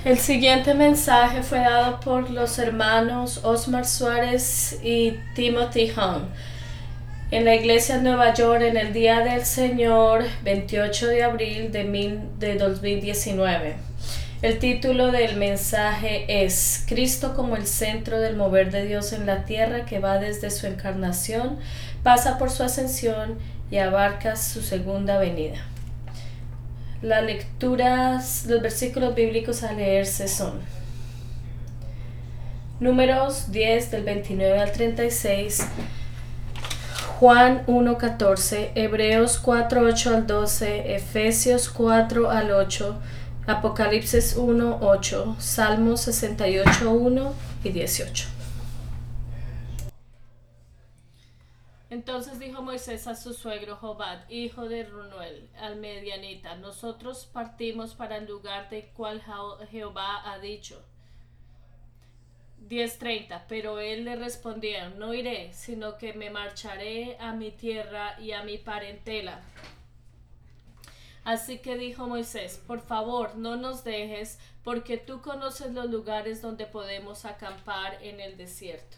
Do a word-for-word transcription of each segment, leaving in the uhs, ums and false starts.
El siguiente mensaje fue dado por los hermanos Osmar Suárez y Timothy Hung en la iglesia de Nueva York en el Día del Señor veintiocho de abril de, mil, de dos mil diecinueve. El título del mensaje es Cristo como el centro del mover de Dios en la tierra, que va desde su encarnación, pasa por su ascensión y abarca su segunda venida. Las lecturas, los versículos bíblicos a leerse son Números diez del veintinueve al treinta y seis, Juan uno catorce, Hebreos cuatro ocho al doce, Efesios cuatro al ocho, Apocalipsis uno ocho, Salmos sesenta y ocho uno y dieciocho. Entonces dijo Moisés a su suegro Jobad, hijo de Runuel, al medianita: nosotros partimos para el lugar del cual Jehová ha dicho. diez treinta, pero él le respondía: no iré, sino que me marcharé a mi tierra y a mi parentela. Así que dijo Moisés: por favor, no nos dejes, porque tú conoces los lugares donde podemos acampar en el desierto.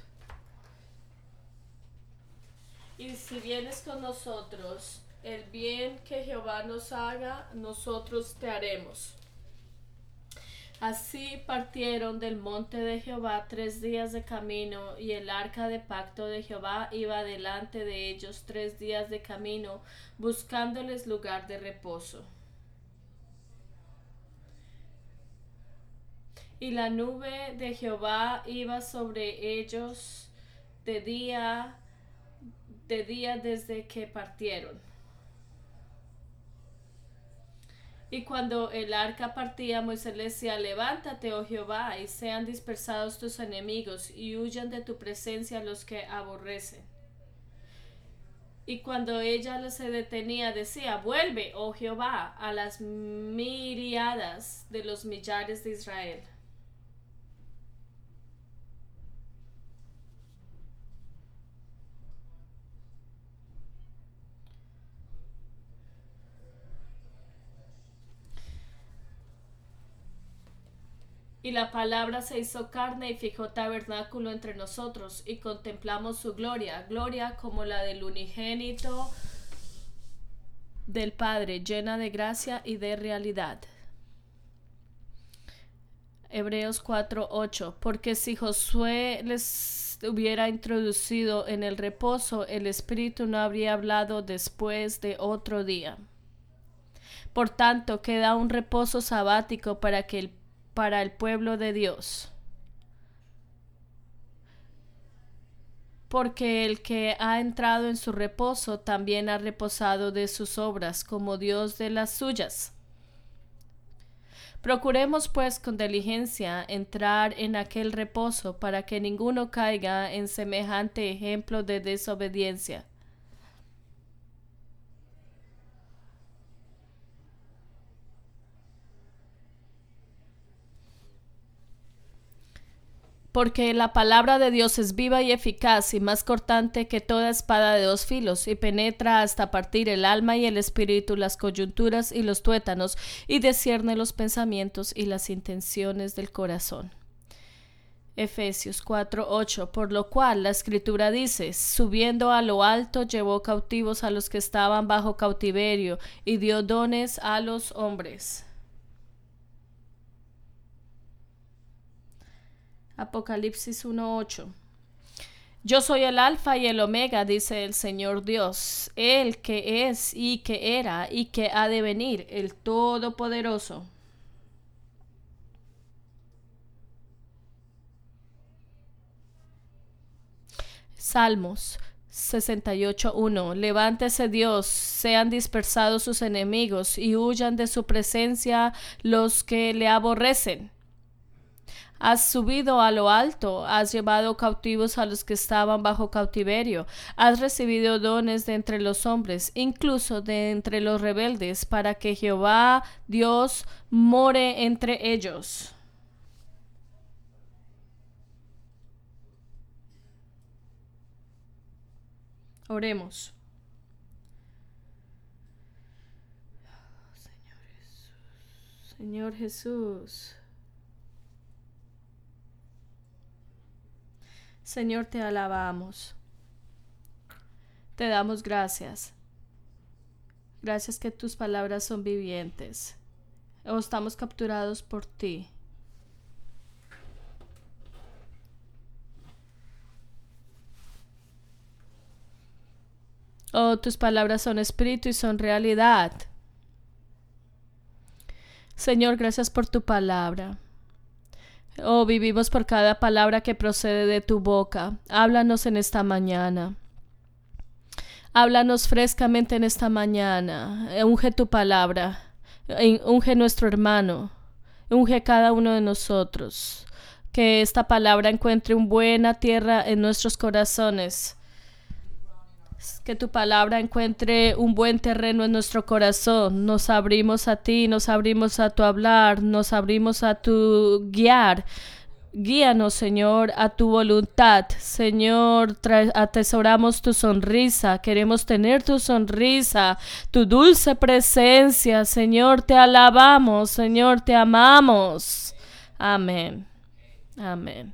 Y si vienes con nosotros, el bien que Jehová nos haga, nosotros te haremos. Así partieron del monte de Jehová tres días de camino, y el arca de pacto de Jehová iba delante de ellos tres días de camino, buscándoles lugar de reposo. Y la nube de Jehová iba sobre ellos de día, de día desde que partieron. Y cuando el arca partía, Moisés le decía: levántate, oh Jehová, y sean dispersados tus enemigos, y huyan de tu presencia los que aborrecen. Y cuando ella se detenía, decía: vuelve, oh Jehová, a las miriadas de los millares de Israel. Y la palabra se hizo carne y fijó tabernáculo entre nosotros, y contemplamos su gloria, gloria como la del unigénito del Padre, llena de gracia y de realidad. Hebreos cuatro ocho, porque si Josué les hubiera introducido en el reposo, el Espíritu no habría hablado después de otro día. Por tanto, queda un reposo sabático para que el, para el pueblo de Dios. Porque el que ha entrado en su reposo también ha reposado de sus obras, como Dios de las suyas. Procuremos pues con diligencia entrar en aquel reposo, para que ninguno caiga en semejante ejemplo de desobediencia. Porque la palabra de Dios es viva y eficaz, y más cortante que toda espada de dos filos, y penetra hasta partir el alma y el espíritu, las coyunturas y los tuétanos, y discierne los pensamientos y las intenciones del corazón. Efesios cuatro ocho, por lo cual la escritura dice: subiendo a lo alto llevó cautivos a los que estaban bajo cautiverio, y dio dones a los hombres. Apocalipsis uno ocho. Yo soy el alfa y el omega, dice el Señor Dios, el que es y que era y que ha de venir, el Todopoderoso. Salmos sesenta y ocho uno. Levántese Dios, sean dispersados sus enemigos, y huyan de su presencia los que le aborrecen. Has subido a lo alto, has llevado cautivos a los que estaban bajo cautiverio, has recibido dones de entre los hombres, incluso de entre los rebeldes, para que Jehová Dios more entre ellos. Oremos. Señor Jesús. Señor Jesús. Señor, te alabamos. Te damos gracias. Gracias que tus palabras son vivientes. O estamos capturados por ti. Oh, tus palabras son espíritu y son realidad. Señor, gracias por tu palabra. Oh, vivimos por cada palabra que procede de tu boca. Háblanos en esta mañana. Háblanos frescamente en esta mañana. Unge tu palabra. Unge nuestro hermano. Unge cada uno de nosotros. Que esta palabra encuentre una buena tierra en nuestros corazones. Que tu palabra encuentre un buen terreno en nuestro corazón. Nos abrimos a ti, nos abrimos a tu hablar, nos abrimos a tu guiar. Guíanos, Señor, a tu voluntad. Señor, atesoramos tu sonrisa. Queremos tener tu sonrisa, tu dulce presencia. Señor, te alabamos. Señor, te amamos. Amén. Amén.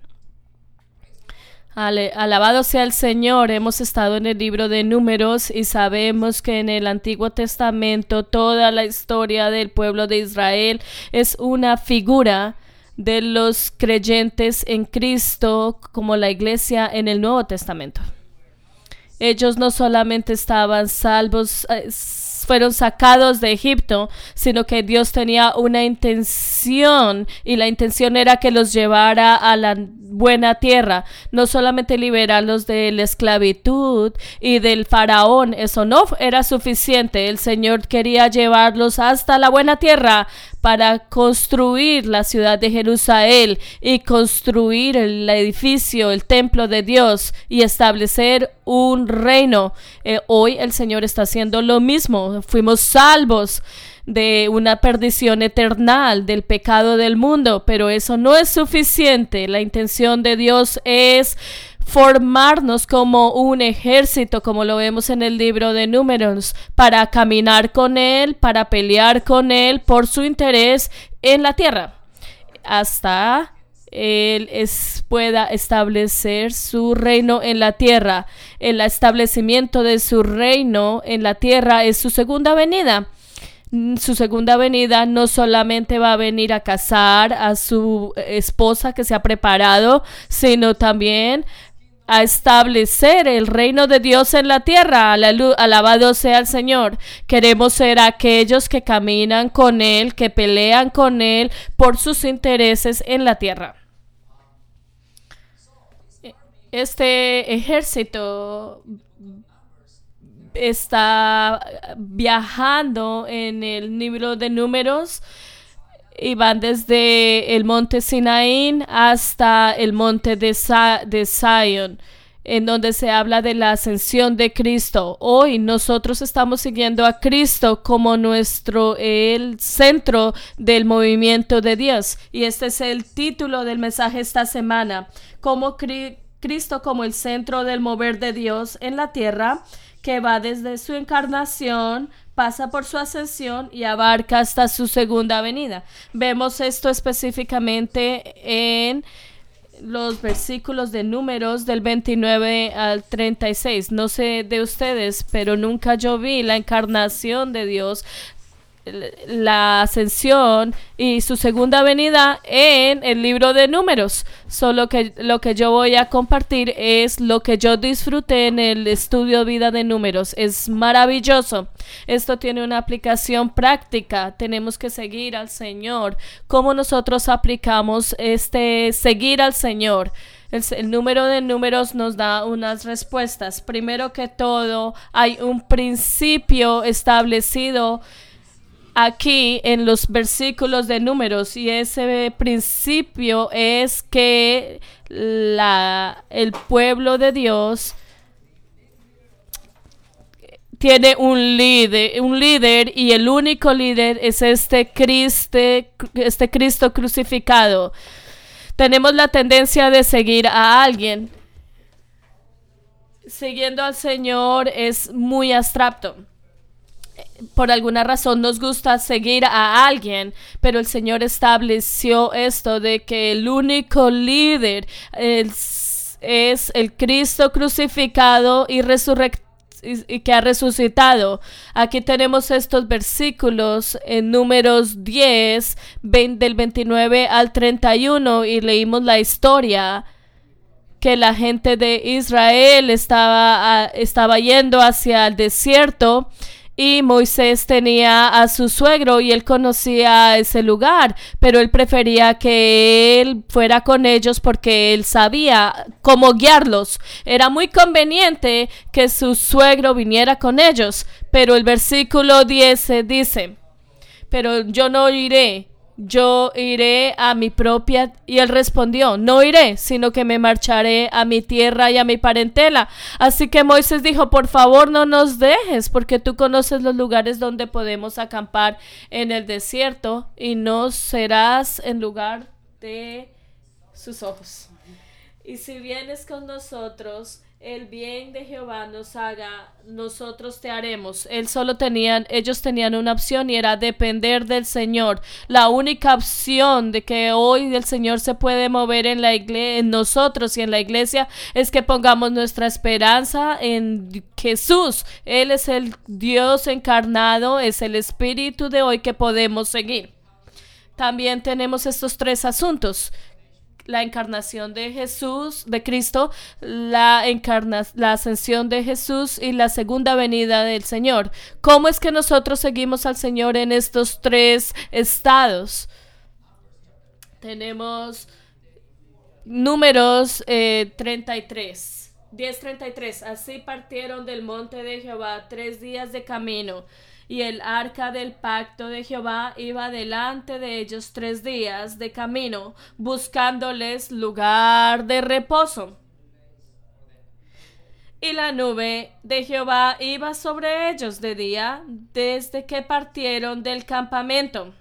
Ale, alabado sea el Señor. Hemos estado en el libro de Números y sabemos que en el Antiguo Testamento toda la historia del pueblo de Israel es una figura de los creyentes en Cristo como la iglesia en el Nuevo Testamento. Ellos no solamente estaban salvos, eh, fueron sacados de Egipto, sino que Dios tenía una intención y la intención era que los llevara a la buena tierra, no solamente liberarlos de la esclavitud y del faraón. Eso no era suficiente. El Señor quería llevarlos hasta la buena tierra para construir la ciudad de Jerusalén y construir el edificio, el templo de Dios y establecer un reino. Eh, hoy el Señor está haciendo lo mismo. Fuimos salvos de una perdición eterna, del pecado del mundo, pero eso no es suficiente. La intención de Dios es formarnos como un ejército, como lo vemos en el libro de Números, para caminar con Él, para pelear con Él por su interés en la tierra, hasta Él es, pueda establecer su reino en la tierra. El establecimiento de su reino en la tierra es su segunda venida. Su segunda venida no solamente va a venir a casar a su esposa que se ha preparado, sino también a establecer el reino de Dios en la tierra. Alabado sea el Señor. Queremos ser aquellos que caminan con Él, que pelean con Él por sus intereses en la tierra. Este ejército está viajando en el libro de Números y van desde el monte Sinaí hasta el monte de, Sa- de Sion, en donde se habla de la ascensión de Cristo. Hoy nosotros estamos siguiendo a Cristo como nuestro el centro del movimiento de Dios, y este es el título del mensaje esta semana: como Cri- Cristo como el centro del mover de Dios en la tierra, que va desde su encarnación, pasa por su ascensión y abarca hasta su segunda venida. Vemos esto específicamente en los versículos de Números del veintinueve al treinta y seis. No sé de ustedes, pero nunca yo vi la encarnación de Dios, la ascensión y su segunda venida en el libro de Números. Solo que lo que yo voy a compartir es lo que yo disfruté en el estudio Vida de Números. Es maravilloso. Esto tiene una aplicación práctica. Tenemos que seguir al Señor. ¿Cómo nosotros aplicamos este seguir al Señor? El, el número de Números nos da unas respuestas. Primero que todo, hay un principio establecido aquí en los versículos de Números, y ese principio es que la, el pueblo de Dios tiene un líder, un líder, y el único líder es este Cristo, este Cristo crucificado. Tenemos la tendencia de seguir a alguien. Siguiendo al Señor es muy abstracto. Por alguna razón nos gusta seguir a alguien, pero el Señor estableció esto de que el único líder, el, es el Cristo crucificado y resurrectado y que ha resucitado. Aquí tenemos estos versículos en Números diez, veinte, del veintinueve al treinta y uno, y leímos la historia que la gente de Israel estaba, estaba yendo hacia el desierto, y Moisés tenía a su suegro y él conocía ese lugar, pero él prefería que él fuera con ellos porque él sabía cómo guiarlos. Era muy conveniente que su suegro viniera con ellos, pero el versículo diez dice: pero yo no iré, yo iré a mi propia. Y él respondió: no iré, sino que me marcharé a mi tierra y a mi parentela. Así que Moisés dijo: por favor, no nos dejes, porque tú conoces los lugares donde podemos acampar en el desierto, y no serás en lugar de sus ojos. Y si vienes con nosotros, el bien de Jehová nos haga, nosotros te haremos. Él solo tenían, ellos tenían una opción, y era depender del Señor. La única opción de que hoy el Señor se puede mover en la iglesia, en nosotros y en la iglesia, es que pongamos nuestra esperanza en Jesús. Él es el Dios encarnado, es el Espíritu de hoy que podemos seguir. También tenemos estos tres asuntos: la encarnación de Jesús, de Cristo, la, encarna, la ascensión de Jesús y la segunda venida del Señor. ¿Cómo es que nosotros seguimos al Señor en estos tres estados? Tenemos Números eh, treinta y tres, diez treinta y tres. Así partieron del monte de Jehová tres días de camino, y el arca del pacto de Jehová iba delante de ellos tres días de camino, buscándoles lugar de reposo. Y la nube de Jehová iba sobre ellos de día, desde que partieron del campamento.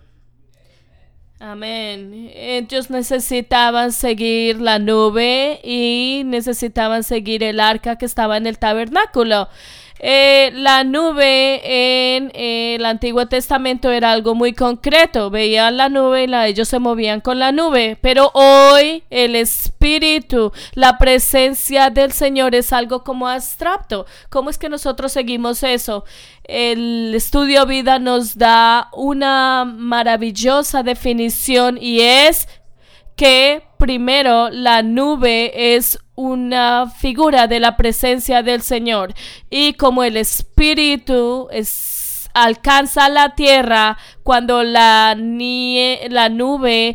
Amén. Ellos necesitaban seguir la nube y necesitaban seguir el arca que estaba en el tabernáculo. Eh, la nube en eh, el Antiguo Testamento era algo muy concreto. Veían la nube y la, ellos se movían con la nube. Pero hoy el Espíritu, la presencia del Señor es algo como abstracto. ¿Cómo es que nosotros seguimos eso? El estudio vida nos da una maravillosa definición, y es que primero la nube es una figura de la presencia del Señor, y como el Espíritu es, alcanza la tierra, cuando la, nie, la nube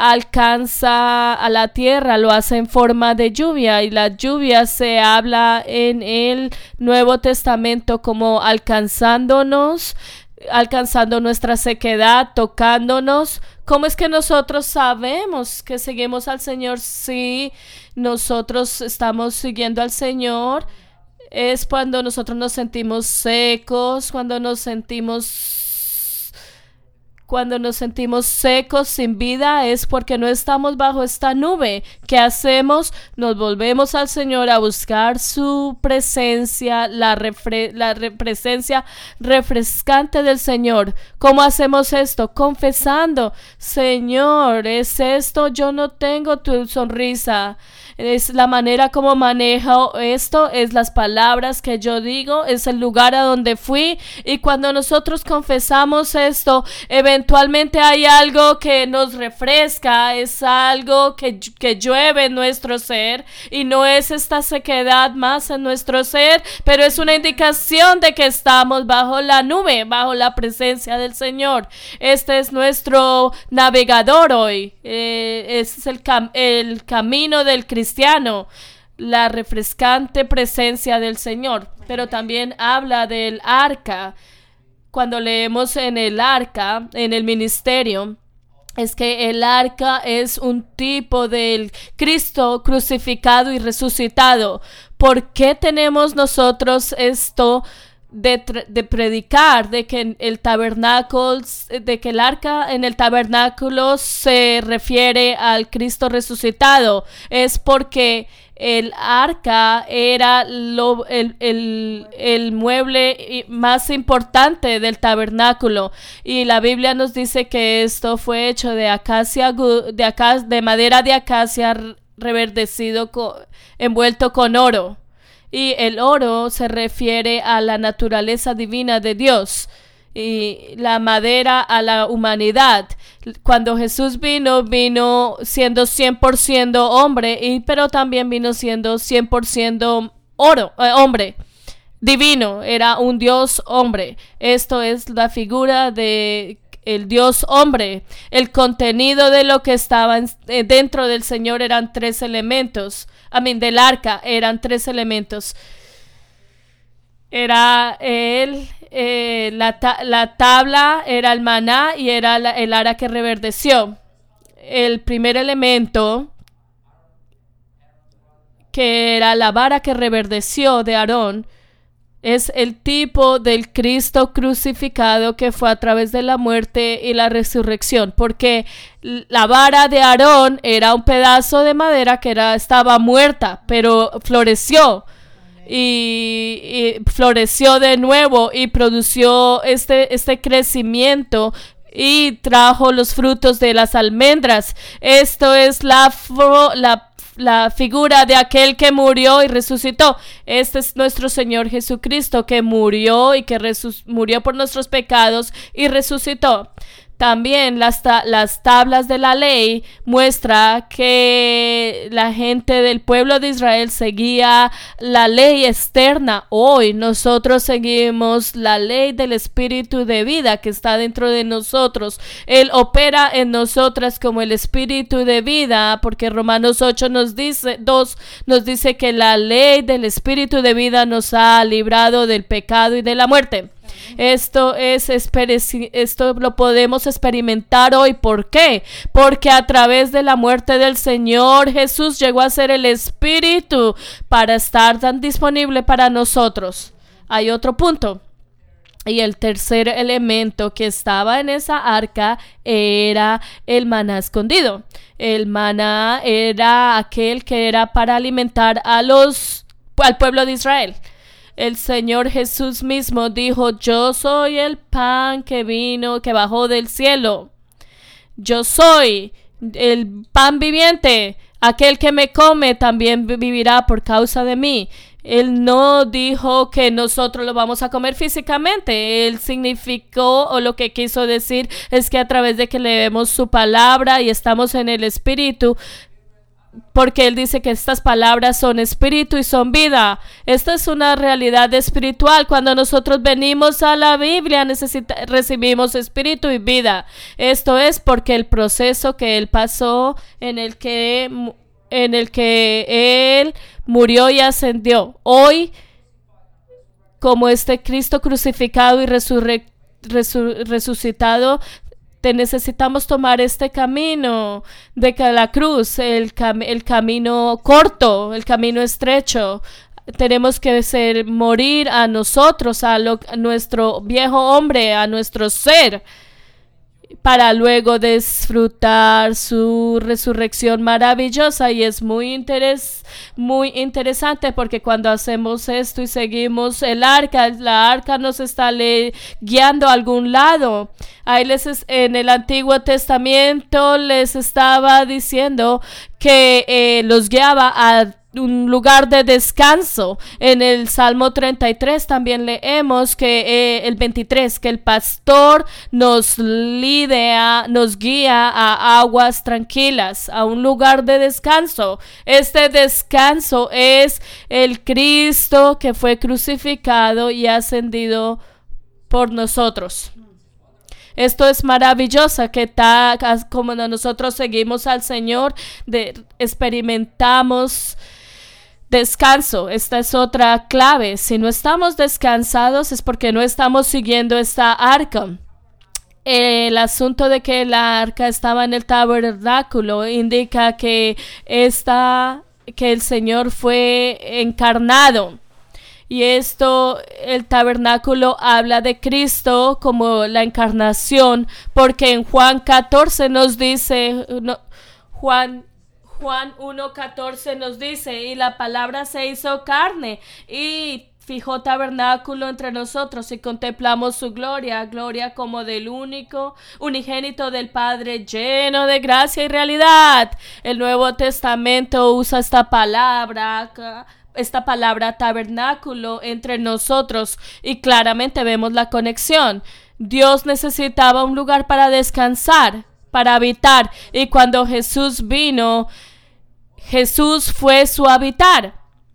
alcanza a la tierra, lo hace en forma de lluvia, y la lluvia se habla en el Nuevo Testamento como alcanzándonos, alcanzando nuestra sequedad, tocándonos. ¿Cómo es que nosotros sabemos que seguimos al Señor? Si nosotros estamos siguiendo al Señor, es cuando nosotros nos sentimos secos, cuando nos sentimos Cuando nos sentimos secos, sin vida, es porque no estamos bajo esta nube. ¿Qué hacemos? Nos volvemos al Señor a buscar su presencia, la, refre- la re- presencia refrescante del Señor. ¿Cómo hacemos esto? Confesando: Señor, ¿es esto? Yo no tengo tu sonrisa. Es la manera como manejo esto, es las palabras que yo digo, es el lugar a donde fui. Y cuando nosotros confesamos esto, eventualmente hay algo que nos refresca, es algo que, que llueve en nuestro ser, y no es esta sequedad más en nuestro ser, pero es una indicación de que estamos bajo la nube, bajo la presencia del Señor. Este es nuestro navegador hoy, eh, es el, cam- el camino del cristiano, la refrescante presencia del Señor. Pero también habla del arca. Cuando leemos en el arca, en el ministerio, es que el arca es un tipo del Cristo crucificado y resucitado. ¿Por qué tenemos nosotros esto de, de predicar de que el tabernáculo, de que el arca en el tabernáculo se refiere al Cristo resucitado? Es porque el arca era lo, el, el, el mueble más importante del tabernáculo, y la Biblia nos dice que esto fue hecho de acacia, de, acacia, de madera de acacia reverdecido, con, envuelto con oro. Y el oro se refiere a la naturaleza divina de Dios y la madera a la humanidad. Cuando Jesús vino, vino siendo cien por ciento hombre, y, pero también vino siendo cien por ciento oro, eh, hombre. Divino, era un Dios hombre. Esto es la figura de el Dios hombre. El contenido de lo que estaba en, eh, dentro del Señor eran tres elementos. I mean, del arca eran tres elementos. Era el, eh, la, ta la tabla, era el maná y era la, el ara que reverdeció. El primer elemento, que era la vara que reverdeció de Aarón, es el tipo del Cristo crucificado que fue a través de la muerte y la resurrección, porque la vara de Aarón era un pedazo de madera que era, estaba muerta, pero floreció y, y floreció de nuevo y produció este, este crecimiento y trajo los frutos de las almendras. Esto es la, la la figura de aquel que murió y resucitó. Este es nuestro Señor Jesucristo, que murió y que murió por nuestros pecados y resucitó. También las, ta las tablas de la ley muestra que la gente del pueblo de Israel seguía la ley externa. Hoy nosotros seguimos la ley del Espíritu de vida que está dentro de nosotros. Él opera en nosotras como el Espíritu de vida, porque Romanos ocho nos dice, dos nos dice que la ley del Espíritu de vida nos ha librado del pecado y de la muerte. Esto es esto lo podemos experimentar hoy. ¿Por qué? Porque a través de la muerte del Señor Jesús llegó a ser el Espíritu para estar tan disponible para nosotros. Hay otro punto. Y el tercer elemento que estaba en esa arca era el maná escondido. El maná era aquel que era para alimentar a los al pueblo de Israel. El Señor Jesús mismo dijo: yo soy el pan que vino, que bajó del cielo. Yo soy el pan viviente. Aquel que me come también vivirá por causa de mí. Él no dijo que nosotros lo vamos a comer físicamente. Él significó, o lo que quiso decir es que a través de que leemos su palabra y estamos en el Espíritu, porque él dice que estas palabras son espíritu y son vida. Esta es una realidad espiritual. Cuando nosotros venimos a la Biblia, necesita, recibimos espíritu y vida. Esto es porque el proceso que él pasó, en el que, en el que él murió y ascendió. Hoy, como este Cristo crucificado y resurre, resur, resucitado, te necesitamos tomar este camino de la cruz, el, cam el camino corto, el camino estrecho. Tenemos que ser, morir a nosotros, a, lo, a nuestro viejo hombre, a nuestro ser, para luego disfrutar su resurrección maravillosa. Y es muy, interes, muy interesante, porque cuando hacemos esto y seguimos el arca, la arca nos está le, guiando a algún lado. Ahí les, en el Antiguo Testamento les estaba diciendo que eh, los guiaba a un lugar de descanso. En el Salmo treinta y tres también leemos que eh, el veintitrés, que el pastor nos lidera, nos guía a aguas tranquilas, a un lugar de descanso. Este descanso es el Cristo que fue crucificado y ascendido por nosotros. Esto es maravilloso, que tal como nosotros seguimos al Señor, de, experimentamos descanso. Esta es otra clave. Si no estamos descansados es porque no estamos siguiendo esta arca. El asunto de que la arca estaba en el tabernáculo indica que, esta, que el Señor fue encarnado. Y esto, el tabernáculo habla de Cristo como la encarnación, porque en Juan catorce nos dice, no, Juan, Juan uno catorce nos dice, y la palabra se hizo carne y fijó tabernáculo entre nosotros y contemplamos su gloria, gloria como del único, unigénito del Padre, lleno de gracia y realidad. El Nuevo Testamento usa esta palabra, esta palabra tabernáculo entre nosotros y claramente vemos la conexión. Dios necesitaba un lugar para descansar, para habitar, y cuando Jesús vino, Jesús fue su habitar.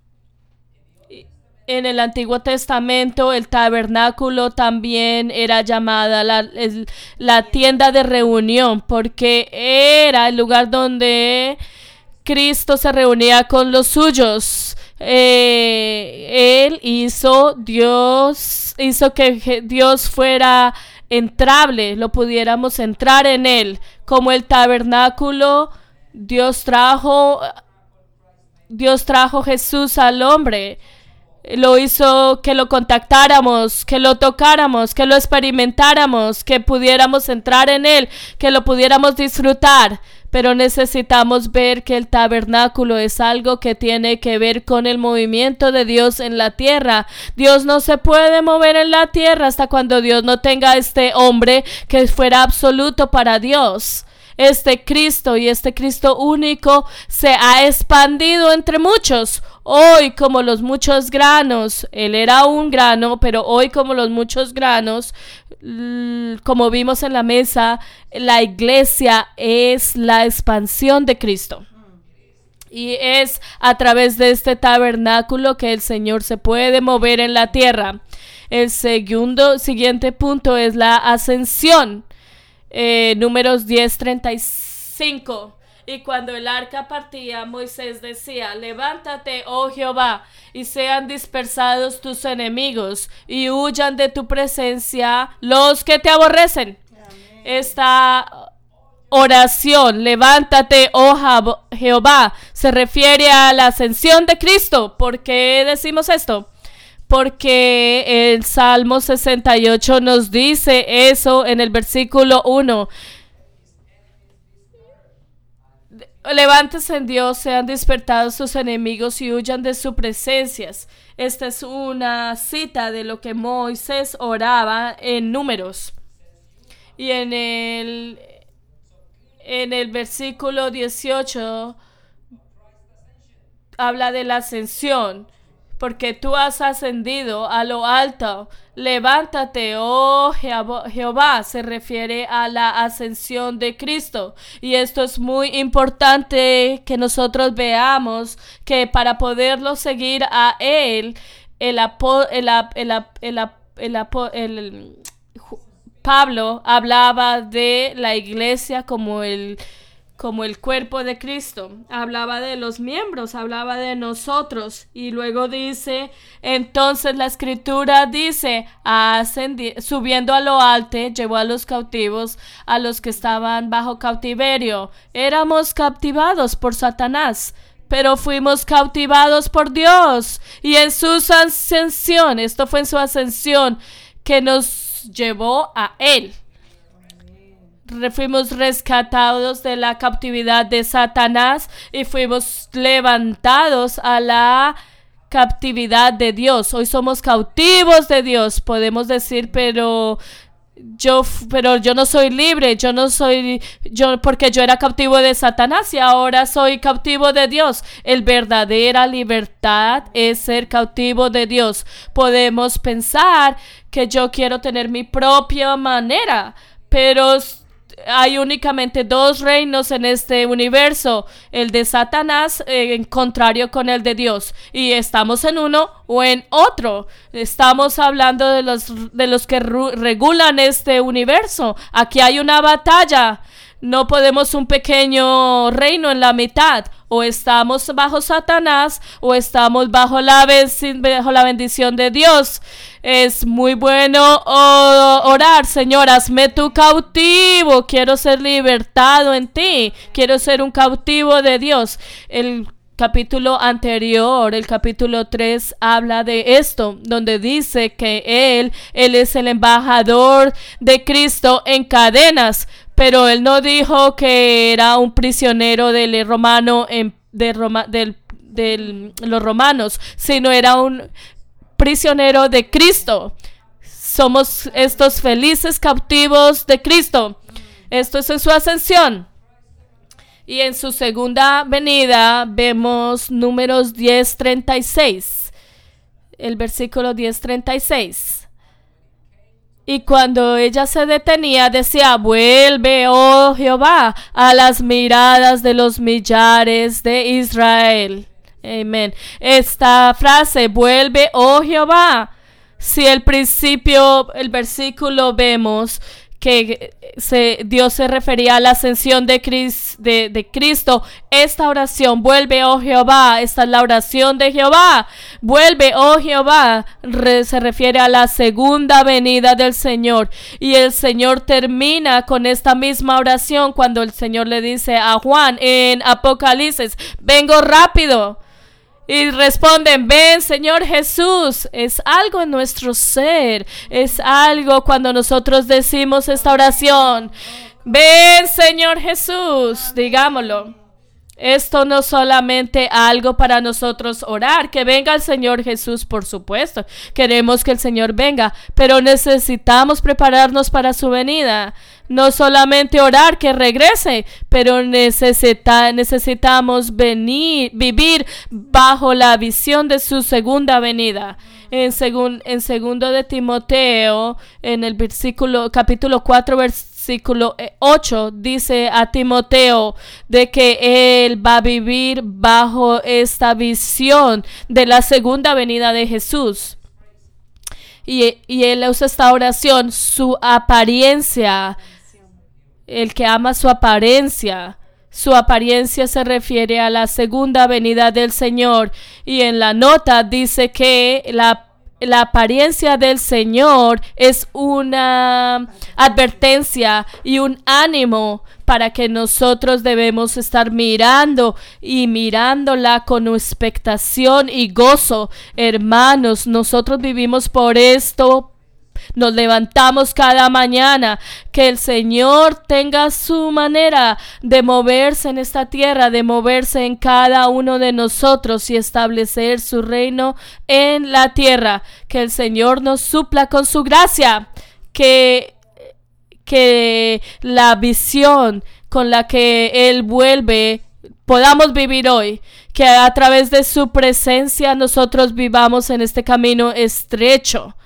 En el Antiguo Testamento el tabernáculo también era llamada la, el, la tienda de reunión, porque era el lugar donde Cristo se reunía con los suyos. Eh, él hizo Dios hizo que Dios fuera entrable, lo pudiéramos entrar en él. Como el tabernáculo, Dios trajo Dios trajo Jesús al hombre. Lo hizo que lo contactáramos, que lo tocáramos, que lo experimentáramos, que pudiéramos entrar en él, que lo pudiéramos disfrutar. Pero necesitamos ver que el tabernáculo es algo que tiene que ver con el movimiento de Dios en la tierra. Dios no se puede mover en la tierra hasta cuando Dios no tenga este hombre que fuera absoluto para Dios. Este Cristo y este Cristo único se ha expandido entre muchos. Hoy como los muchos granos, él era un grano, pero hoy como los muchos granos, como vimos en la mesa, la iglesia es la expansión de Cristo. Y es a través de este tabernáculo que el Señor se puede mover en la tierra. El segundo, siguiente punto es la ascensión. Eh, números diez, treinta y cinco. Y cuando el arca partía, Moisés decía: levántate, oh Jehová, y sean dispersados tus enemigos, y huyan de tu presencia los que te aborrecen. Amén. Esta oración, levántate, oh Jehová, se refiere a la ascensión de Cristo. ¿Por qué decimos esto? Porque el Salmo sesenta y ocho nos dice eso en el versículo uno. Levántense en Dios, sean despertados sus enemigos y huyan de sus presencias. Esta es una cita de lo que Moisés oraba en Números. Y en el, en el versículo dieciocho habla de la ascensión. Porque tú has ascendido a lo alto. Levántate, oh Jehová, se refiere a la ascensión de Cristo. Y esto es muy importante que nosotros veamos que para poderlo seguir a Él, el, apo, el, el, el, el, el, el Pablo hablaba de la iglesia como el como el cuerpo de Cristo, hablaba de los miembros, hablaba de nosotros, y luego dice, entonces la escritura dice, ascendi- subiendo a lo alto, llevó a los cautivos, a los que estaban bajo cautiverio. Éramos cautivados por Satanás, pero fuimos cautivados por Dios, y en su ascensión, esto fue en su ascensión, que nos llevó a Él. Fuimos rescatados de la cautividad de Satanás y fuimos levantados a la cautividad de Dios. Hoy somos cautivos de Dios, podemos decir, pero yo, pero yo no soy libre, yo no soy, yo porque yo era cautivo de Satanás y ahora soy cautivo de Dios. El verdadera libertad es ser cautivo de Dios. Podemos pensar que yo quiero tener mi propia manera, pero hay únicamente dos reinos en este universo, el de Satanás eh, en contrario con el de Dios, y estamos en uno o en otro. Estamos hablando de los, de los que regulan este universo. Aquí hay una batalla. No podemos un pequeño reino en la mitad. O estamos bajo Satanás o estamos bajo la, bajo la bendición de Dios. Es muy bueno orar, Señor, hazme tu cautivo. Quiero ser libertado en ti. Quiero ser un cautivo de Dios. El capítulo anterior, el capítulo tres, habla de esto, donde dice que Él, Él es el embajador de Cristo en cadenas. Pero él no dijo que era un prisionero del romano en, de Roma, del, del, los romanos, sino era un prisionero de Cristo. Somos estos felices cautivos de Cristo. Esto es en su ascensión. Y en su segunda venida vemos Números diez treinta y seis. El versículo diez treinta y seis. Y cuando ella se detenía, decía: vuelve, oh Jehová, a las miradas de los millares de Israel. Amén. Esta frase, vuelve, oh Jehová. Si el principio, el versículo vemos que se, Dios se refería a la ascensión de, Cris, de, de Cristo. Esta oración, vuelve, oh Jehová, esta es la oración de Jehová. Vuelve, oh Jehová, re, se refiere a la segunda venida del Señor. Y el Señor termina con esta misma oración cuando el Señor le dice a Juan en Apocalipsis: vengo rápido. Y responden: ven, Señor Jesús. Es algo en nuestro ser. Es algo cuando nosotros decimos esta oración: ven, Señor Jesús. Digámoslo. Esto no es solamente algo para nosotros orar. Que venga el Señor Jesús, por supuesto. Queremos que el Señor venga, pero necesitamos prepararnos para su venida. No solamente orar que regrese, pero necesita, necesitamos venir, vivir bajo la visión de su segunda venida. En, segun, en segundo de Timoteo, en el versículo, capítulo cuatro, versículo ocho, dice a Timoteo de que él va a vivir bajo esta visión de la segunda venida de Jesús. Y, y él usa esta oración: su apariencia. El que ama su apariencia. Su apariencia se refiere a la segunda venida del Señor. Y en la nota dice que la, la apariencia del Señor es una advertencia y un ánimo para que nosotros debemos estar mirando y mirándola con expectación y gozo. Hermanos, nosotros vivimos por esto. Nos levantamos cada mañana. Que el Señor tenga su manera de moverse en esta tierra, de moverse en cada uno de nosotros y establecer su reino en la tierra. Que el Señor nos supla con su gracia. Que, que la visión con la que Él vuelve podamos vivir hoy. Que a través de su presencia nosotros vivamos en este camino estrecho.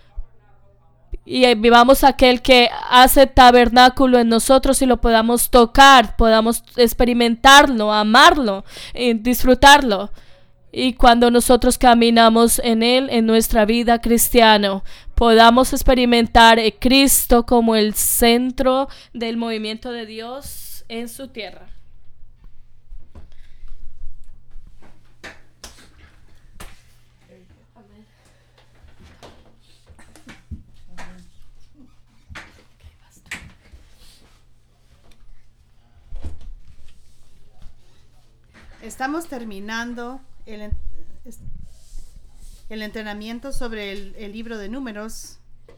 Y vivamos aquel que hace tabernáculo en nosotros y lo podamos tocar, podamos experimentarlo, amarlo, y disfrutarlo. Y cuando nosotros caminamos en él, en nuestra vida cristiana, podamos experimentar a Cristo como el centro del movimiento de Dios en su tierra. Estamos terminando el, el entrenamiento sobre el, el libro de Números.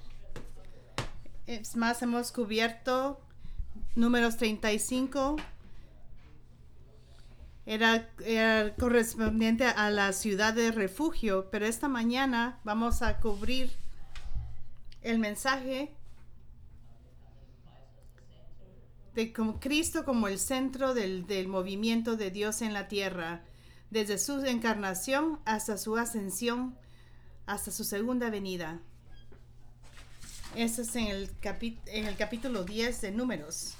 Es más, hemos cubierto Números treinta y cinco. Era, era correspondiente a la ciudad de refugio, pero esta mañana vamos a cubrir el mensaje de como Cristo como el centro del, del movimiento de Dios en la tierra, desde su encarnación hasta su ascensión, hasta su segunda venida. Eso es en el, capi, en el capítulo diez de Números.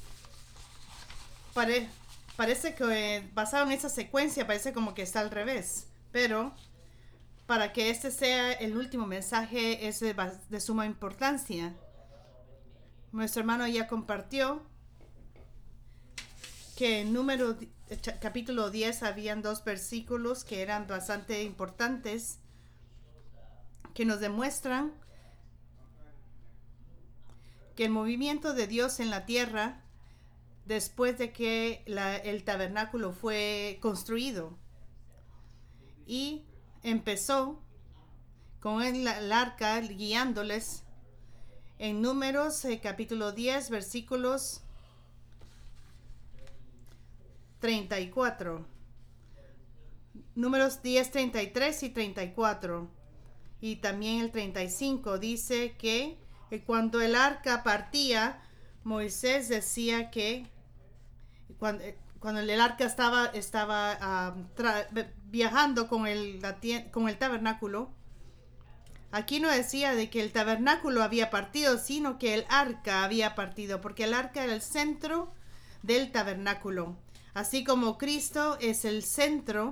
Pare, parece que eh, basado en esa secuencia parece como que está al revés, pero para que este sea el último mensaje es de, de suma importancia. Nuestro hermano ya compartió que en número, capítulo diez habían dos versículos que eran bastante importantes, que nos demuestran que el movimiento de Dios en la tierra, después de que la, el tabernáculo fue construido, y empezó con el, el arca guiándoles en Números, eh, capítulo diez, versículos treinta y cuatro. Números diez, treinta y tres y treinta y cuatro. y también el treinta y cinco dice que, que cuando el arca partía, Moisés decía que cuando, cuando el arca estaba, estaba uh, tra, viajando con el, la, con el tabernáculo, aquí no decía de que el tabernáculo había partido, sino que el arca había partido, porque el arca era el centro del tabernáculo. Así como Cristo es el centro,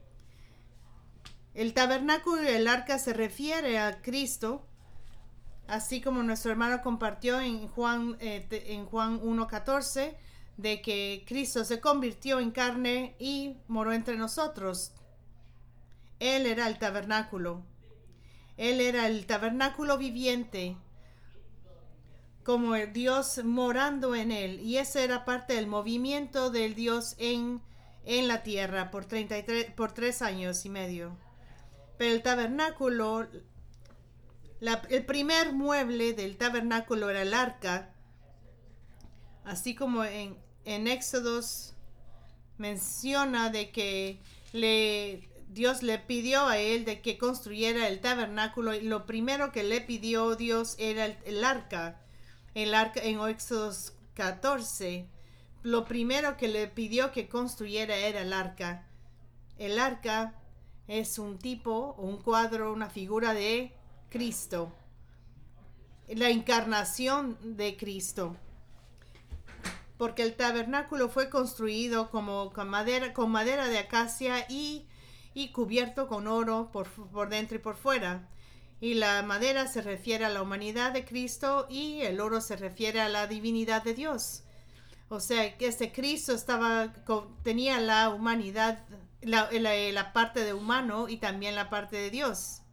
el tabernáculo y el arca se refiere a Cristo, así como nuestro hermano compartió en Juan, eh, en Juan uno catorce, de que Cristo se convirtió en carne y moró entre nosotros. Él era el tabernáculo. Él era el tabernáculo viviente, como el Dios morando en él. Y ese era parte del movimiento del Dios en, en la tierra por, treinta y tres, por tres años y medio. Pero el tabernáculo, la, el primer mueble del tabernáculo era el arca, así como en, en Éxodos menciona de que le, Dios le pidió a él de que construyera el tabernáculo, y lo primero que le pidió Dios era el, el arca. El arca en Éxodos catorce, lo primero que le pidió que construyera era el arca. El arca es un tipo, un cuadro, una figura de Cristo, la encarnación de Cristo, porque el tabernáculo fue construido como con madera, con madera de acacia y, y cubierto con oro por, por dentro y por fuera. Y la madera se refiere a la humanidad de Cristo y el oro se refiere a la divinidad de Dios. O sea, que este Cristo estaba, tenía la humanidad, la, la, la parte de humano y también la parte de Dios.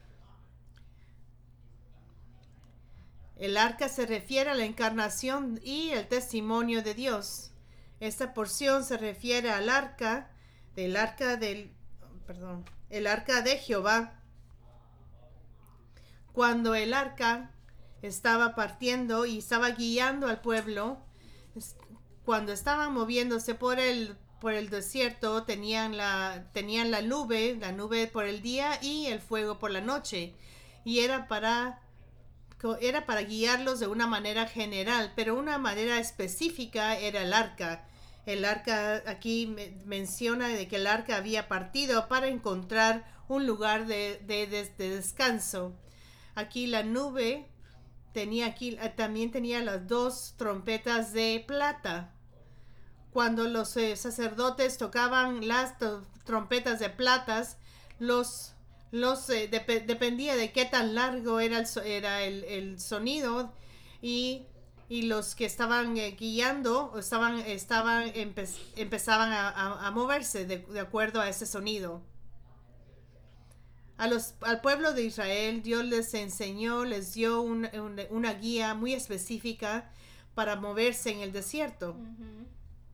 El arca se refiere a la encarnación y el testimonio de Dios. Esta porción se refiere al arca, del arca del, perdón, el arca de Jehová. Cuando el arca estaba partiendo y estaba guiando al pueblo, cuando estaban moviéndose por el, por el desierto, tenían la, tenían la nube, la nube por el día y el fuego por la noche. Y era para, era para guiarlos de una manera general, pero una manera específica era el arca. El arca aquí menciona de que el arca había partido para encontrar un lugar de, de, de, de descanso. Aquí la nube tenía aquí, también tenía las dos trompetas de plata. Cuando los eh, sacerdotes tocaban las to- trompetas de platas, los, los eh, dep- dependía de qué tan largo era el, era el, el sonido, y, y los que estaban eh, guiando estaban, estaban empe- empezaban a, a, a moverse de, de acuerdo a ese sonido. A los, al pueblo de Israel, Dios les enseñó, les dio un, un, una guía muy específica para moverse en el desierto. Uh-huh.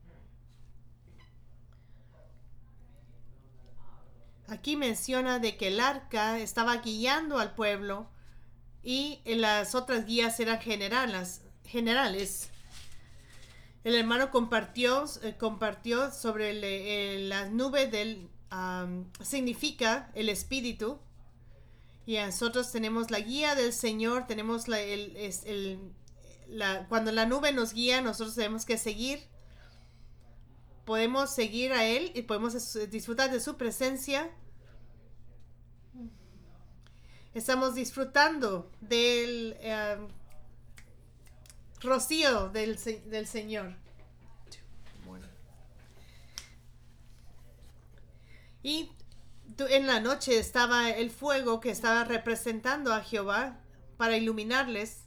Aquí menciona de que el arca estaba guiando al pueblo y las otras guías eran generales. generales. El hermano compartió, eh, compartió sobre el, el, la nube del... Um, significa el espíritu, y nosotros tenemos la guía del Señor, tenemos la, el, el, el, la, cuando la nube nos guía, nosotros tenemos que seguir, podemos seguir a Él y podemos disfrutar de su presencia. Estamos disfrutando del um, rocío del, del Señor. Y en la noche estaba el fuego que estaba representando a Jehová para iluminarles.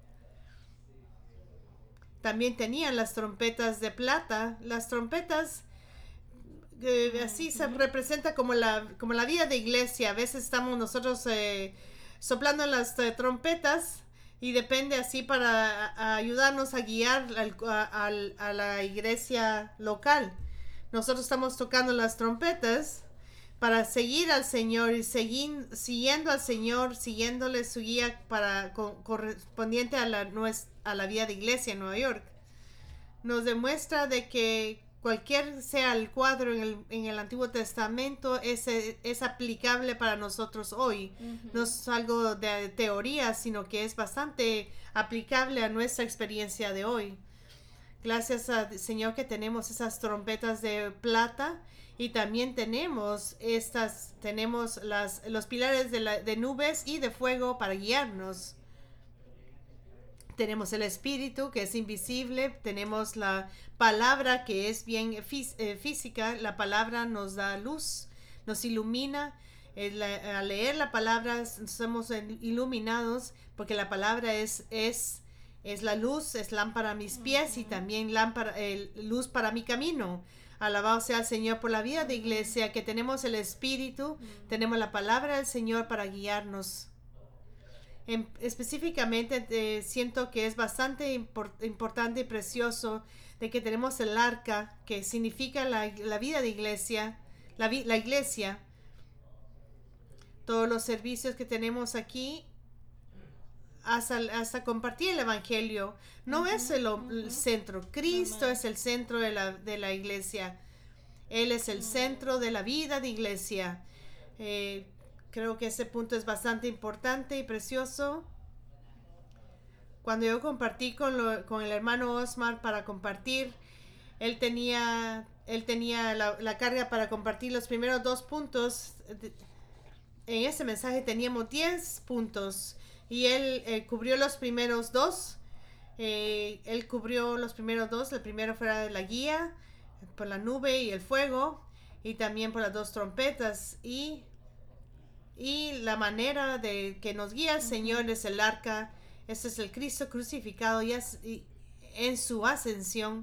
También tenían las trompetas de plata. Las trompetas eh, así se representa como la, como la vida de iglesia. A veces estamos nosotros eh, soplando las eh, trompetas, y depende así para a, a ayudarnos a guiar al, a, a, a la iglesia local. Nosotros estamos tocando las trompetas para seguir al Señor y seguir, siguiendo al Señor, siguiéndole su guía para co- correspondiente a la, a la vida de iglesia en Nueva York. Nos demuestra de que cualquier sea el cuadro en el, en el Antiguo Testamento, es, es aplicable para nosotros hoy. Uh-huh. No es algo de teoría, sino que es bastante aplicable a nuestra experiencia de hoy. Gracias al Señor que tenemos esas trompetas de plata y también tenemos estas, tenemos las, los pilares de, la, de nubes y de fuego para guiarnos. Tenemos el Espíritu, que es invisible. Tenemos la palabra, que es bien fí- eh, física. La palabra nos da luz, nos ilumina. Eh, la, al leer la palabra somos iluminados, porque la palabra es, es, es la luz, es lámpara a mis pies uh-huh. y también lámpara, eh, luz para mi camino. Alabado sea el Señor por la vida de iglesia, que tenemos el Espíritu, uh-huh. tenemos la palabra del Señor para guiarnos. En, específicamente eh, siento que es bastante import, importante y precioso de que tenemos el arca, que significa la, la vida de iglesia, la, vi, la iglesia. Todos los servicios que tenemos aquí hasta, hasta compartir el evangelio no uh-huh, es el, uh-huh. el centro. Cristo uh-huh. es el centro de la, de la iglesia. Él es el uh-huh. centro de la vida de iglesia. Eh, Creo que ese punto es bastante importante y precioso. Cuando yo compartí con, lo, con el hermano Osmar para compartir, él tenía, él tenía la, la carga para compartir los primeros dos puntos. En ese mensaje teníamos diez puntos y él eh, cubrió los primeros dos. Eh, él cubrió los primeros dos. El primero fue de la guía, por la nube y el fuego, y también por las dos trompetas. Y Y la manera de que nos guía el Señor es el arca. Este es el Cristo crucificado y, es, y en su ascensión.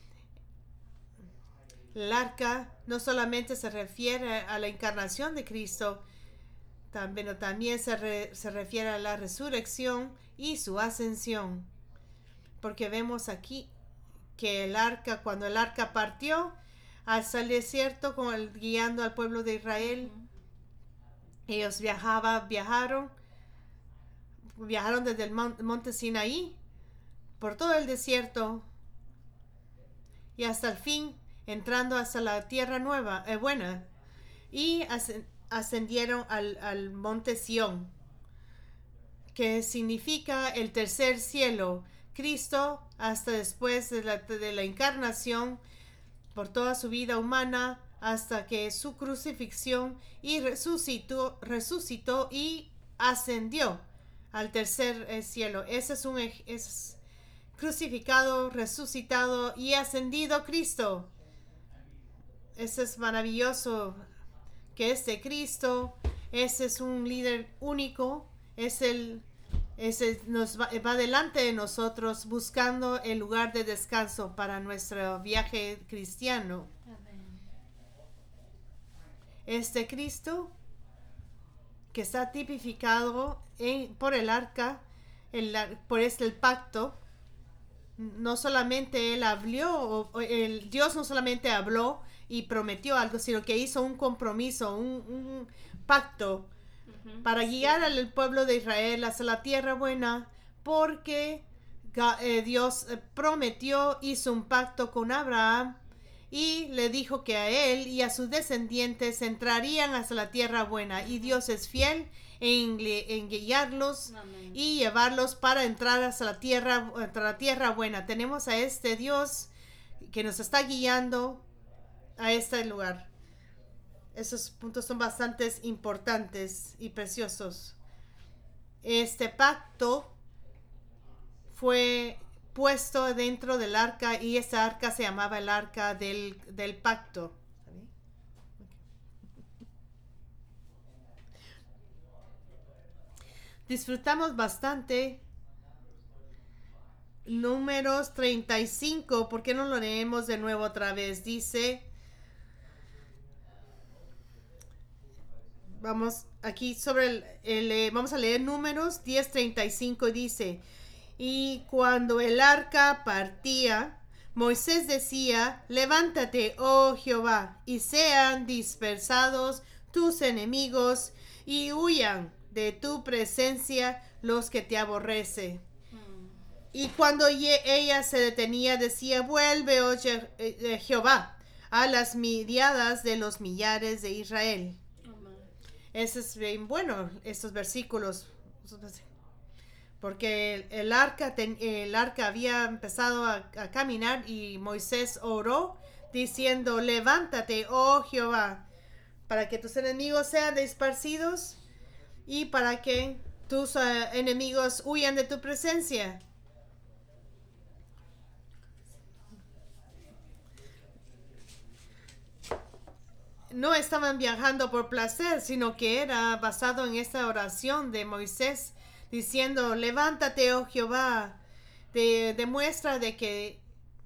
El arca no solamente se refiere a la encarnación de Cristo, también, también se, re, se refiere a la resurrección y su ascensión. Porque vemos aquí que el arca, cuando el arca partió hasta el desierto con el, guiando al pueblo de Israel, uh-huh. ellos viajaban, viajaron, viajaron desde el monte Sinaí por todo el desierto y hasta el fin, entrando hasta la tierra nueva, eh, buena, y ascendieron al, al monte Sión, que significa el tercer cielo. Cristo, hasta después de la, de la encarnación, por toda su vida humana, hasta que su crucifixión y resucitó, resucitó y ascendió al tercer eh, cielo. Ese es un es crucificado, resucitado y ascendido Cristo. Ese es maravilloso, que este Cristo, ese es un líder único, es el, ese nos va, va delante de nosotros buscando el lugar de descanso para nuestro viaje cristiano. Este Cristo que está tipificado en, por el arca, el, por este el pacto, no solamente él habló, o, el, Dios no solamente habló y prometió algo, sino que hizo un compromiso, un, un pacto uh-huh, para guiar sí. al pueblo de Israel hacia la tierra buena, porque eh, Dios prometió, hizo un pacto con Abraham y le dijo que a él y a sus descendientes entrarían hacia la tierra buena. Y Dios es fiel en, en guiarlos Amén. Y llevarlos para entrar hacia la tierra, hacia la tierra buena. Tenemos a este Dios que nos está guiando a este lugar. Esos puntos son bastante importantes y preciosos. Este pacto fue puesto dentro del arca y esa arca se llamaba el arca del, del pacto. Disfrutamos bastante Números treinta y cinco. ¿Por qué no lo leemos de nuevo otra vez? Dice, vamos aquí sobre el, el vamos a leer Números diez treinta y cinco. Dice: y cuando el arca partía, Moisés decía: levántate, oh Jehová, y sean dispersados tus enemigos, y huyan de tu presencia los que te aborrecen. Y cuando ella se detenía, decía, vuelve, oh Jehová, a las miriadas de los millares de Israel. Amén. Ese es bien bueno, estos versículos. Porque el, el, arca, ten, el arca había empezado a, a caminar y Moisés oró diciendo, levántate, oh Jehová, para que tus enemigos sean dispersidos y para que tus uh, enemigos huyan de tu presencia. No estaban viajando por placer, sino que era basado en esta oración de Moisés diciendo, levántate, oh Jehová, de, demuestra de que,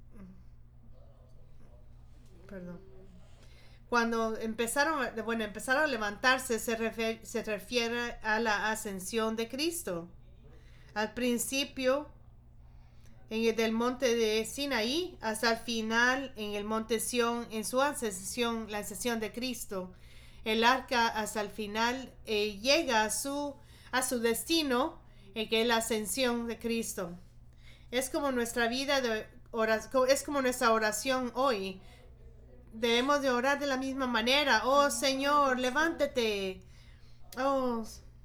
perdón, cuando empezaron, bueno, empezaron a levantarse, se refiere, se refiere a la ascensión de Cristo. Al principio, en el del monte de Sinaí, hasta el final, en el monte Sión, en su ascensión, la ascensión de Cristo. El arca hasta el final eh, llega a su, a su destino, en que es la ascensión de Cristo. Es como nuestra vida, de oración, es como nuestra oración hoy. Debemos de orar de la misma manera. Oh Señor, levántate. Oh,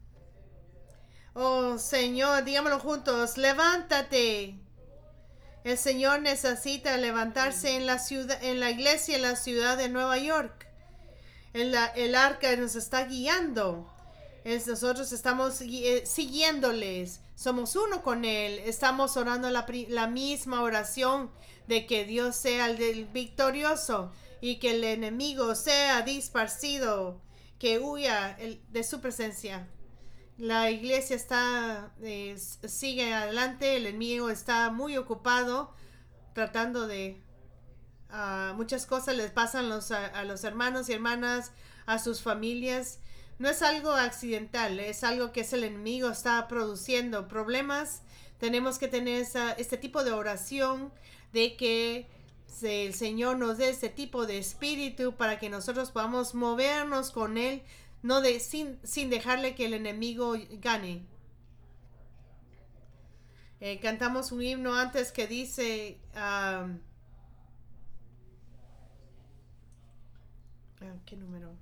oh Señor, digámoslo juntos, levántate. El Señor necesita levantarse en la ciudad, en la iglesia, en la ciudad de Nueva York. En la, el arca nos está guiando. Es, nosotros estamos eh, siguiéndoles. Somos uno con Él. Estamos orando la, la misma oración de que Dios sea el, el victorioso y que el enemigo sea disparcido, que huya el, de su presencia. La iglesia está eh, sigue adelante, el enemigo está muy ocupado tratando de uh, muchas cosas les pasan los, a, a los hermanos y hermanas, a sus familias. No es algo accidental, es algo que es el enemigo está produciendo problemas. Tenemos que tener esa, este tipo de oración de que el Señor nos dé este tipo de espíritu para que nosotros podamos movernos con Él. No de, sin, sin dejarle que el enemigo gane. Eh, cantamos un himno antes que dice... Um, ¿Qué número?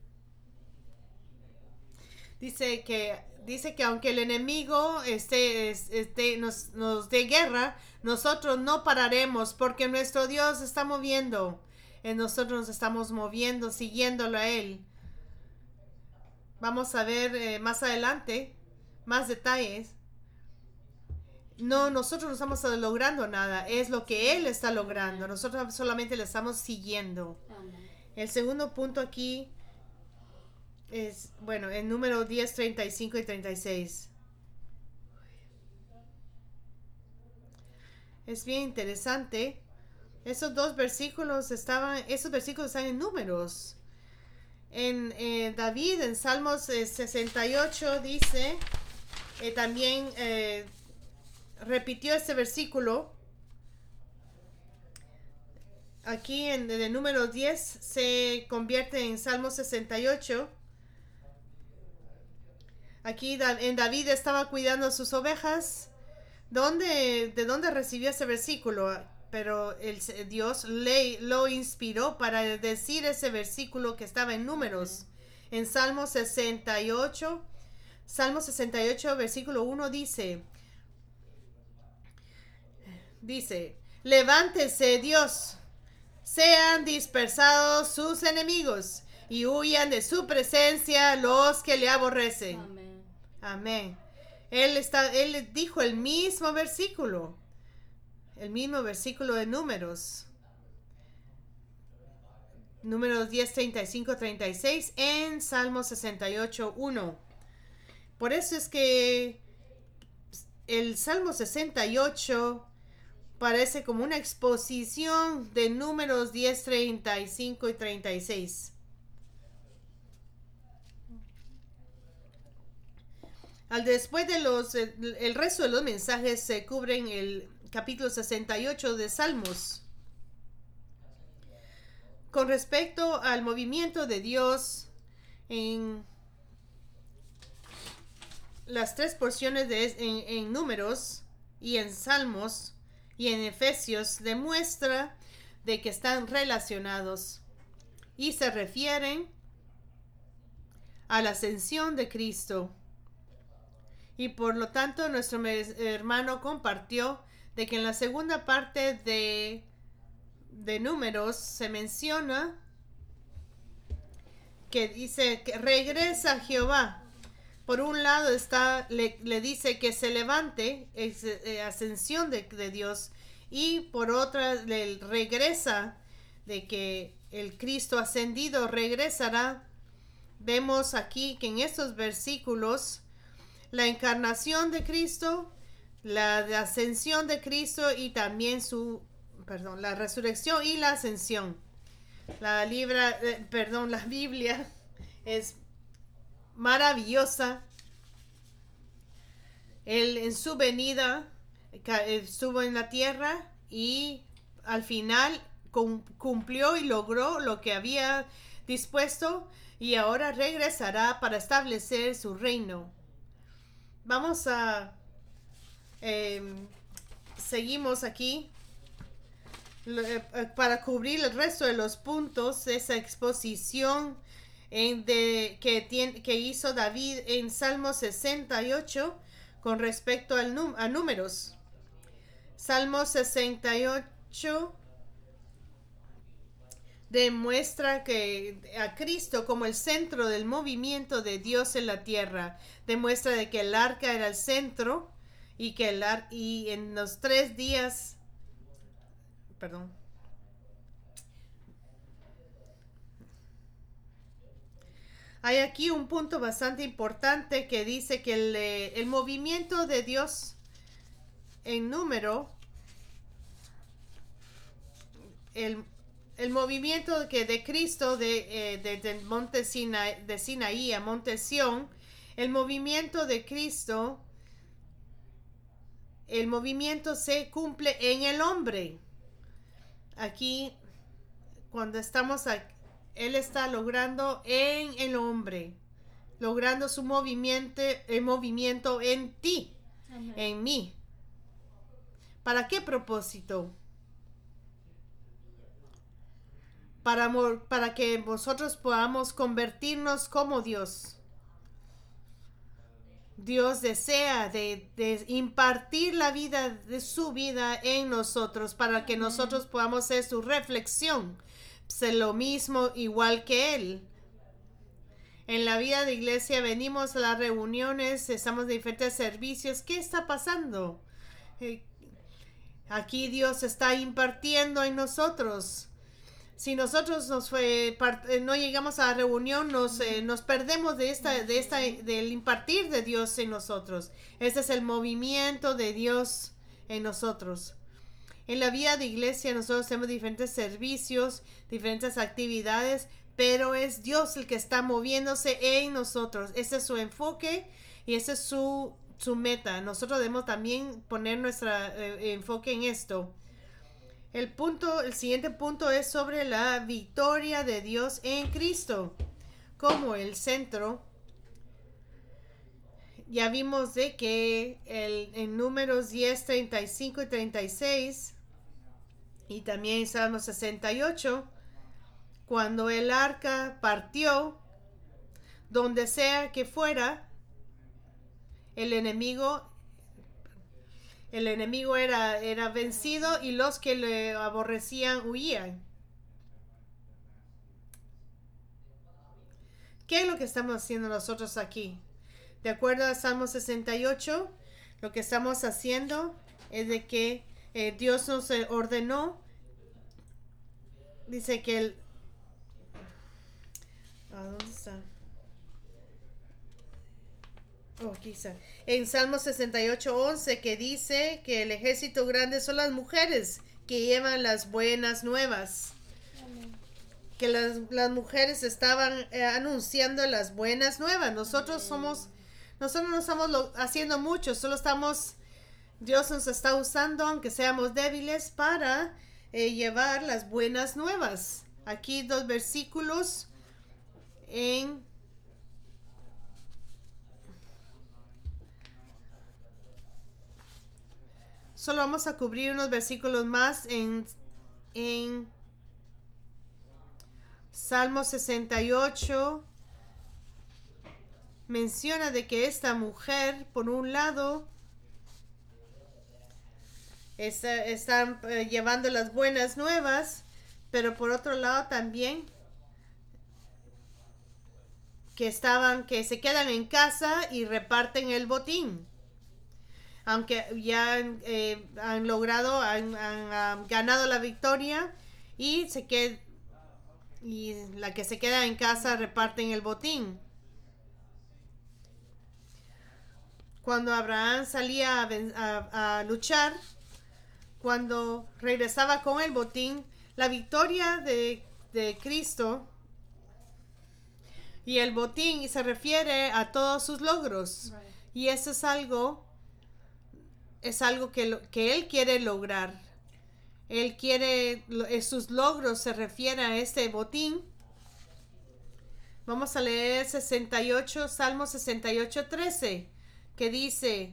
Dice que, dice que aunque el enemigo esté, esté, nos, nos dé guerra, nosotros no pararemos porque nuestro Dios se está moviendo. Y nosotros nos estamos moviendo, siguiéndolo a Él. Vamos a ver eh, más adelante más detalles. No, nosotros no estamos logrando nada. Es lo que Él está logrando. Nosotros solamente le estamos siguiendo. El segundo punto aquí es, bueno, el número diez, treinta y cinco y treinta y seis. Es bien interesante. Esos dos versículos estaban, esos versículos están en números. En eh, David, en Salmos eh, sesenta y ocho, dice, eh, también eh, repitió este versículo. Aquí en, en el número diez se convierte en Salmo sesenta y ocho. Aquí da, en David estaba cuidando sus ovejas. ¿Dónde, ¿De dónde recibió ese versículo? Pero el, Dios le, lo inspiró para decir ese versículo que estaba en números. En Salmo sesenta y ocho, Salmo sesenta y ocho, versículo uno dice, dice, levántese Dios, sean dispersados sus enemigos y huyan de su presencia los que le aborrecen. Amén. Amén. Él, está, él dijo el mismo versículo. El mismo versículo de números. Números diez, treinta y cinco, treinta y seis en Salmo sesenta y ocho, uno. Por eso es que el Salmo sesenta y ocho parece como una exposición de números diez, treinta y cinco y treinta y seis. Al después de los, el, el resto de los mensajes se cubren el capítulo sesenta y ocho de Salmos. Con respecto al movimiento de Dios en las tres porciones de en, en números, y en Salmos y en Efesios demuestra de que están relacionados y se refieren a la ascensión de Cristo. Y por lo tanto nuestro hermano compartió de que en la segunda parte de, de Números se menciona que dice que regresa Jehová. Por un lado está, le, le dice que se levante, es eh, ascensión de, de Dios, y por otra le regresa, de que el Cristo ascendido regresará. Vemos aquí que en estos versículos la encarnación de Cristo, la ascensión de Cristo y también su, perdón, la resurrección y la ascensión. La libra, eh, perdón, la Biblia es maravillosa. Él en su venida estuvo en la tierra y al final cumplió y logró lo que había dispuesto y ahora regresará para establecer su reino. Vamos a eh, seguimos aquí para cubrir el resto de los puntos de esa exposición en de, que, tiene, que hizo David en Salmo sesenta y ocho con respecto al num, a números. Salmo sesenta y ocho demuestra que a Cristo como el centro del movimiento de Dios en la tierra. Demuestra de que el arca era el centro y que el ar y en los tres días perdón hay aquí un punto bastante importante que dice que el, el movimiento de Dios en número el El movimiento que de Cristo de, eh, de, de Monte Sinaí, de Sinaí a Monte Sión, el movimiento de Cristo, el movimiento se cumple en el hombre. Aquí, cuando estamos aquí, Él está logrando en el hombre, logrando su movimiento, el movimiento en ti, uh-huh. En mí. ¿Para qué propósito? Para, para que nosotros podamos convertirnos como Dios. Dios desea de, de impartir la vida de su vida en nosotros para que nosotros podamos ser su reflexión, ser lo mismo igual que Él. En la vida de iglesia venimos a las reuniones, estamos en diferentes servicios. ¿Qué está pasando? Eh, aquí Dios está impartiendo en nosotros. Si nosotros nos fue, no llegamos a la reunión, nos, eh, nos perdemos de esta, de esta, del impartir de Dios en nosotros. Este es el movimiento de Dios en nosotros. En la vida de iglesia nosotros tenemos diferentes servicios, diferentes actividades, pero es Dios el que está moviéndose en nosotros. Ese es su enfoque y ese es su, su meta. Nosotros debemos también poner nuestro eh, enfoque en esto. El punto, el siguiente punto es sobre la victoria de Dios en Cristo como el centro. Ya vimos de que el, en Números diez, treinta y cinco y treinta y seis y también en Salmo sesenta y ocho, cuando el arca partió, donde sea que fuera, el enemigo El enemigo era, era vencido y los que le aborrecían huían. ¿Qué es lo que estamos haciendo nosotros aquí? De acuerdo a Salmo sesenta y ocho, lo que estamos haciendo es de que eh, Dios nos ordenó, dice que el... ¿A dónde está? Oh, quizá. En Salmo sesenta y ocho, once, que dice que el ejército grande son las mujeres que llevan las buenas nuevas. Amén. Que las, las mujeres estaban eh, anunciando las buenas nuevas. Nosotros somos, nosotros no estamos lo, haciendo mucho, solo estamos, Dios nos está usando, aunque seamos débiles, para eh, llevar las buenas nuevas. Aquí dos versículos en Solo vamos a cubrir unos versículos más en, en Salmo sesenta y ocho. Menciona de que esta mujer, por un lado, está, están eh, llevando las buenas nuevas, pero por otro lado también que estaban, que se quedan en casa y reparten el botín. Aunque ya eh, han logrado, han, han, han ganado la victoria y se qued, y la que se queda en casa reparten el botín. Cuando Abraham salía a, a, a luchar, cuando regresaba con el botín, la victoria de, de Cristo y el botín se refiere a todos sus logros. Right. Y eso es algo, es algo que, lo, que Él quiere lograr. Él quiere, sus logros se refiere a este botín. Vamos a leer sesenta y ocho, Salmo sesenta y ocho, trece, que dice,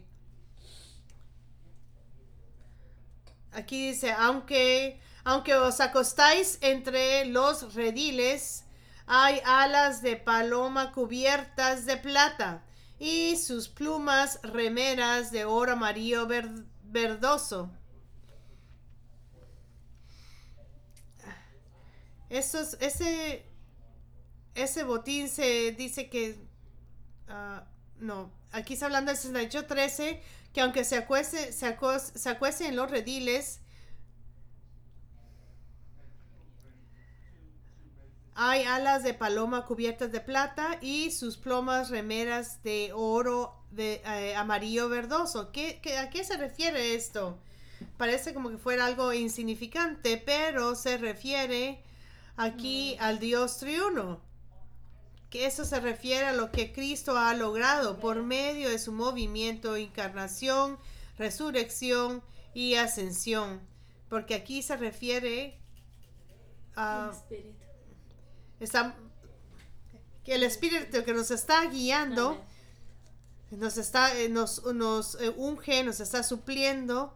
aquí dice, aunque, aunque os acostáis entre los rediles, hay alas de paloma cubiertas de plata y sus plumas remeras de oro amarillo ver, verdoso. Esos, ese, ese botín se dice que, uh, no, aquí está hablando del sesenta y ocho, trece, que aunque se acueste, se, acueste, se acueste en los rediles, hay alas de paloma cubiertas de plata y sus plumas remeras de oro de, eh, amarillo verdoso. ¿Qué, qué, ¿A qué se refiere esto? Parece como que fuera algo insignificante, pero se refiere aquí mm. al Dios triuno. Que eso se refiere a lo que Cristo ha logrado por medio de su movimiento, encarnación, resurrección y ascensión. Porque aquí se refiere a... Está, que el Espíritu que nos está guiando, Amén. nos está, nos, nos unge, nos está supliendo.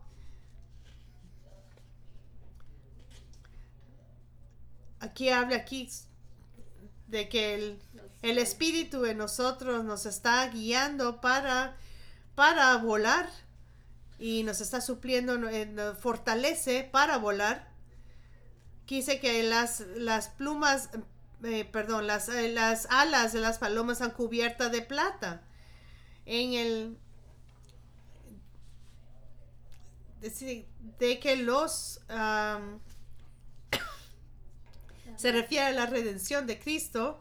Aquí habla aquí de que el, el Espíritu en nosotros nos está guiando para, para volar y nos está supliendo, nos fortalece para volar. Quise que las, las plumas Eh, perdón, las, eh, las alas de las palomas están cubiertas de plata. En el de, de que los um, se refiere a la redención de Cristo.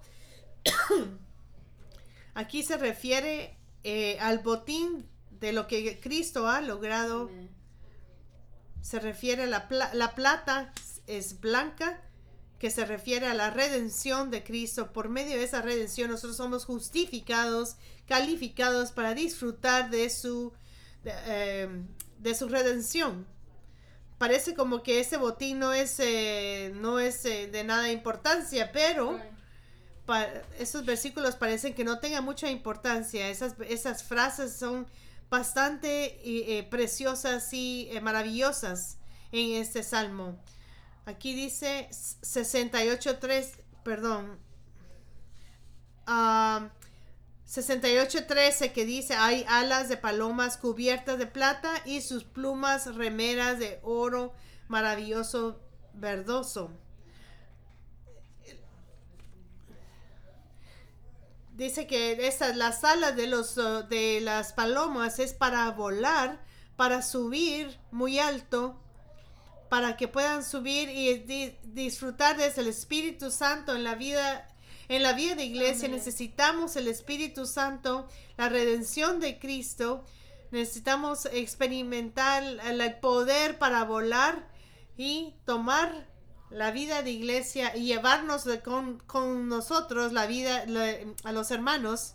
Aquí se refiere eh, al botín de lo que Cristo ha logrado. Amen. Se refiere a la, pla la plata es blanca, que se refiere a la redención de Cristo. Por medio de esa redención nosotros somos justificados, calificados para disfrutar de su, de, eh, de su redención. Parece como que ese botín no es, eh, no es eh, de nada importancia, pero pa esos versículos parecen que no tengan mucha importancia. Esas, esas frases son bastante eh, preciosas y eh, maravillosas en este salmo. Aquí dice sesenta y ocho, tres, perdón, uh, sesenta y ocho, trece, que dice, hay alas de palomas cubiertas de plata y sus plumas remeras de oro maravilloso verdoso. Dice que estas, las alas de, los, uh, de las palomas es para volar, para subir muy alto, para que puedan subir y di disfrutar desde el Espíritu Santo en la vida, en la vida de iglesia. Amén. Necesitamos el Espíritu Santo, la redención de Cristo. Necesitamos experimentar el poder para volar y tomar la vida de iglesia y llevarnos de con, con nosotros la vida la, a los hermanos.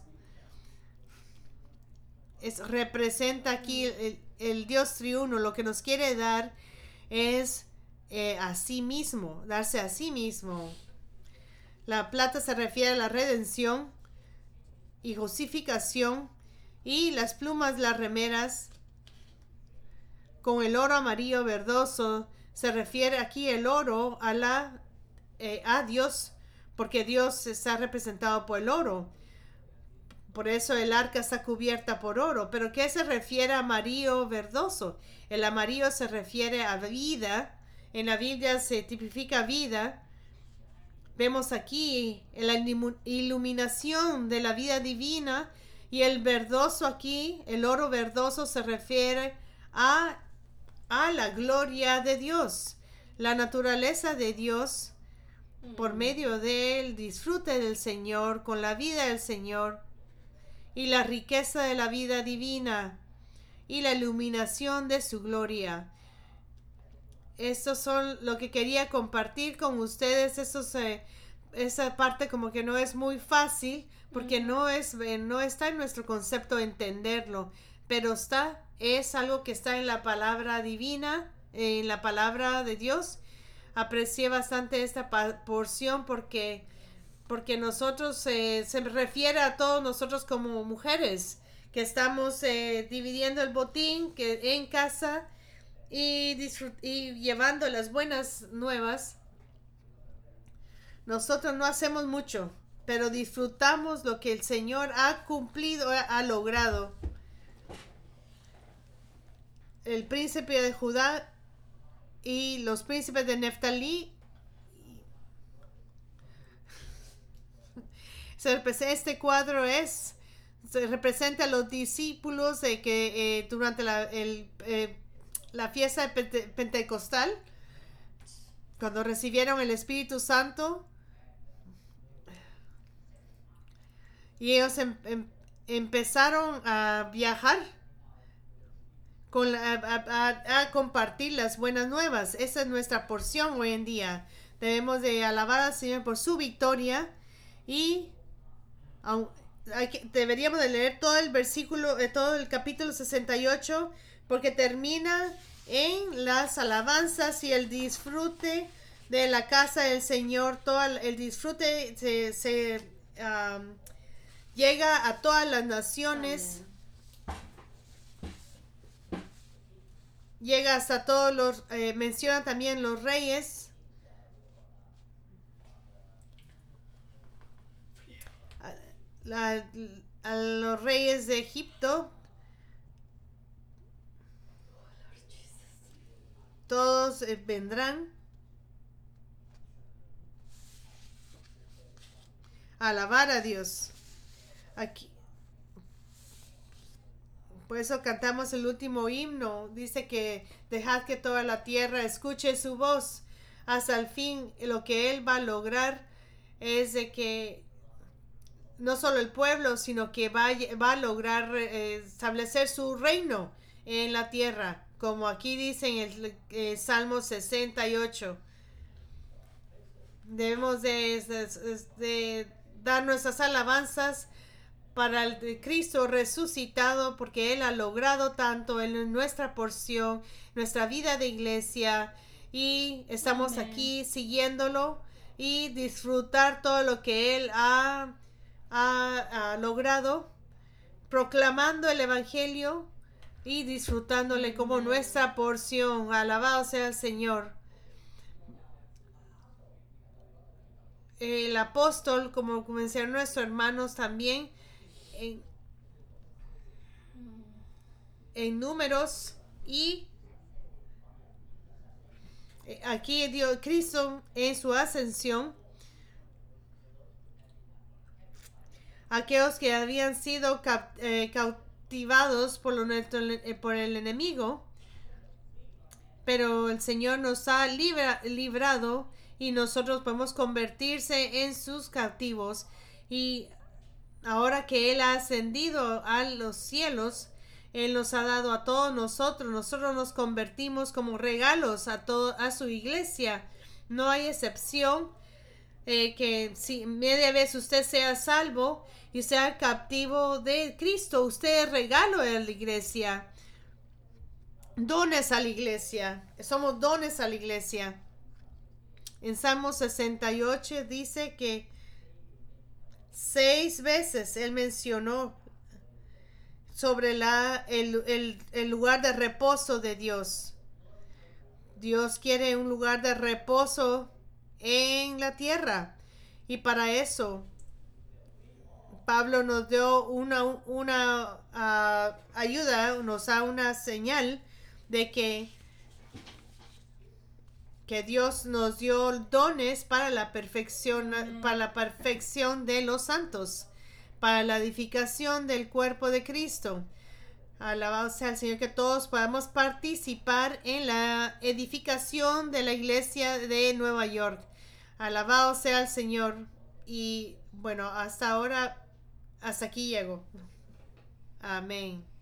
Es, representa aquí el, el Dios triuno. Lo que nos quiere dar es eh, a sí mismo, darse a sí mismo. La plata se refiere a la redención y justificación, y las plumas, las remeras, con el oro amarillo verdoso. Se refiere aquí el oro a, la, eh, a Dios, porque Dios está representado por el oro. Por eso el arca está cubierta por oro. ¿Pero qué se refiere a amarillo verdoso? El amarillo se refiere a vida. En la Biblia se tipifica vida. Vemos aquí la iluminación de la vida divina. Y el verdoso aquí, el oro verdoso, se refiere a, a la gloria de Dios. La naturaleza de Dios por medio del disfrute del Señor, con la vida del Señor. Y la riqueza de la vida divina y la iluminación de su gloria. Estos son lo que quería compartir con ustedes. Esos, eh, esa parte como que no es muy fácil porque uh-huh. no, es, eh, no está en nuestro concepto entenderlo, pero está, es algo que está en la palabra divina, en la palabra de Dios. Aprecié bastante esta porción porque... porque nosotros eh, se refiere a todos nosotros como mujeres que estamos eh, dividiendo el botín que en casa y, y llevando las buenas nuevas. Nosotros no hacemos mucho, pero disfrutamos lo que el Señor ha cumplido, ha, ha logrado. El príncipe de Judá y los príncipes de Neftalí. Este cuadro es se representa a los discípulos de que eh, durante la, el, eh, la fiesta de Pente, pentecostal, cuando recibieron el Espíritu Santo, y ellos em, em, empezaron a viajar con la, a, a, a compartir las buenas nuevas. Esa es nuestra porción hoy en día. Debemos de alabar al Señor por su victoria y Hay que, deberíamos de leer todo el versículo, eh, todo el capítulo sesenta y ocho, porque termina en las alabanzas y el disfrute de la casa del Señor. Todo el, el disfrute se, se um, llega a todas las naciones. Amén. Llega hasta todos los, eh, menciona también los reyes. La, a los reyes de Egipto, todos eh, vendrán a alabar a Dios. Aquí, por eso cantamos el último himno. Dice que dejad que toda la tierra escuche su voz. Hasta el fin, lo que Él va a lograr es de que no solo el pueblo, sino que va, va a lograr eh, establecer su reino en la tierra, como aquí dice en el eh, Salmo sesenta y ocho. Debemos de, de, de dar nuestras alabanzas para el Cristo resucitado, porque Él ha logrado tanto en nuestra porción, nuestra vida de iglesia, y estamos Amén. Aquí siguiéndolo y disfrutar todo lo que Él ha Ha, ha logrado, proclamando el evangelio y disfrutándole como nuestra porción. Alabado sea el Señor. El apóstol, como mencionó nuestros hermanos también, en, en Números, y aquí Dios, Cristo en su ascensión, aquellos que habían sido cap, eh, cautivados por, lo, eh, por el enemigo, pero el Señor nos ha libra, librado y nosotros podemos convertirse en sus cautivos. Y ahora que Él ha ascendido a los cielos, Él nos ha dado a todos nosotros. Nosotros nos convertimos como regalos a, todo, a su iglesia. No hay excepción. Eh, que si media vez usted sea salvo y sea captivo de Cristo, usted es regalo de la iglesia, dones a la iglesia, somos dones a la iglesia. En Salmo sesenta y ocho dice que seis veces Él mencionó sobre la, el, el, el lugar de reposo de Dios. Dios quiere un lugar de reposo en la tierra. Y para eso, Pablo nos dio una, una uh, ayuda, nos da una señal de que, que Dios nos dio dones para la perfección, mm. para la perfección de los santos, para la edificación del cuerpo de Cristo. Alabado sea el Señor, que todos podamos participar en la edificación de la iglesia de Nueva York. Alabado sea el Señor. Y bueno, hasta ahora, hasta aquí llego. Amén.